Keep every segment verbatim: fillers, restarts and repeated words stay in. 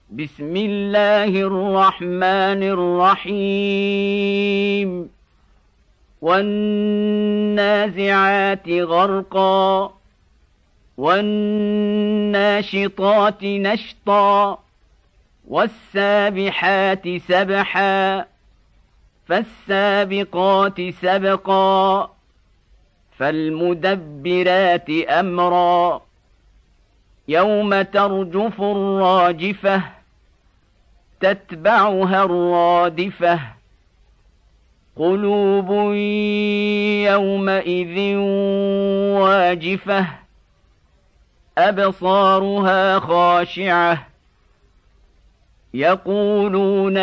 بسم الله الرحمن الرحيم والنازعات غرقا والناشطات نشطا والسابحات سبحا فالسابقات سبقا فالمدبرات أمرا يوم ترجف الراجفة تتبعها الرادفة قلوب يومئذ واجفة أبصارها خاشعة يقولون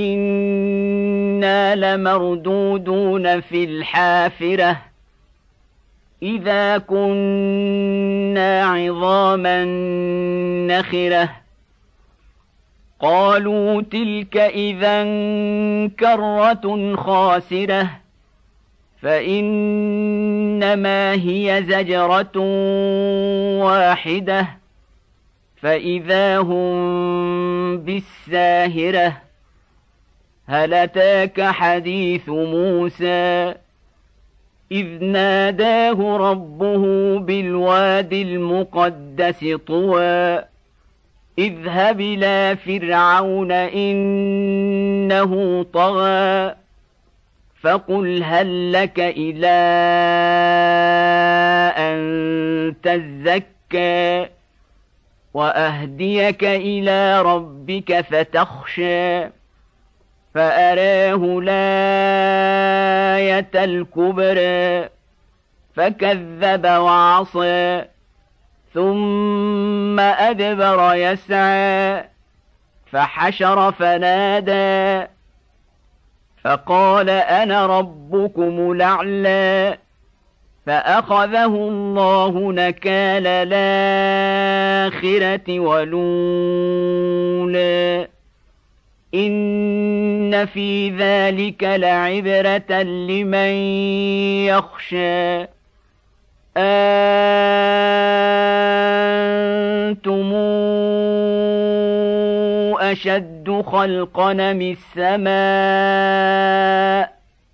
أئنا لمردودون في الحافرة إذا كنا عظاما نخرة قالوا تلك إذا كرة خاسرة فإنما هي زجرة واحدة فإذا هم بالساهرة هل أتاك حديث موسى إذ ناداه ربه بالواد المقدس طوى اذهب إلى فرعون إنه طغى فقل هل لك إلى أن تزكى وأهديك إلى ربك فتخشى فأراه الآية الكبرى فكذب وعصى ثم أدبر يسعى فحشر فنادى فقال أنا ربكم الأعلى فأخذه الله نكال الآخرة والأولى إن في ذلك لعبرة لمن يخشى أنتم أشد خلقا من السماء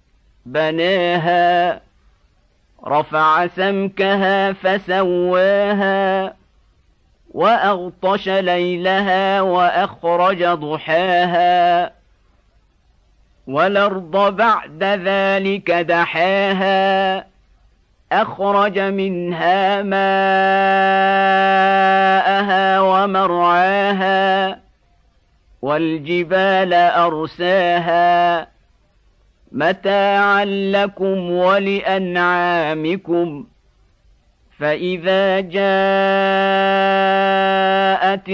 بناها رفع سمكها فسواها وأغطش ليلها وأخرج ضحاها والأرض بعد ذلك دحاها أخرج منها ماءها ومرعاها والجبال أرساها متاعا لكم ولأنعامكم فإذا جاءت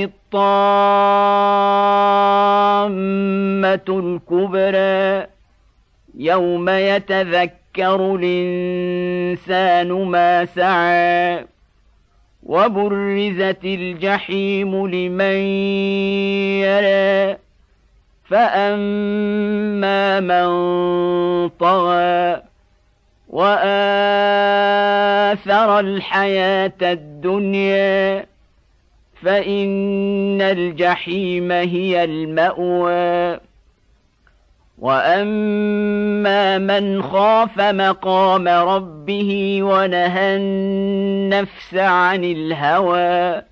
الطامة الكبرى يوم يتذكر الإنسان ما سعى وبرزت الجحيم لمن يرى فأما من طغى وآثر الحياة الدنيا فإن الجحيم هي المأوى وأما من خاف مقام ربه ونهى النفس عن الهوى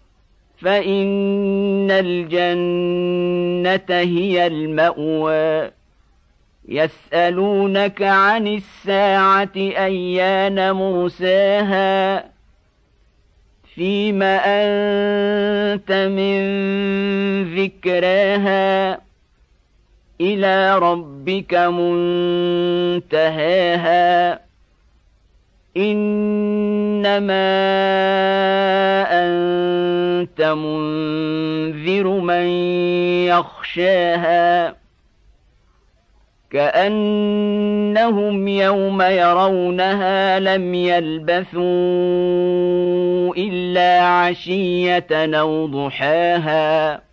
فإن الجنة هي المأوى يسألونك عن الساعة أيان مرساها فيم أنت من ذكراها إلى ربك منتهاها إنما أنت منذر من يخشاها كأنهم يوم يرونها لم يلبثوا إلا عشية أو ضحاها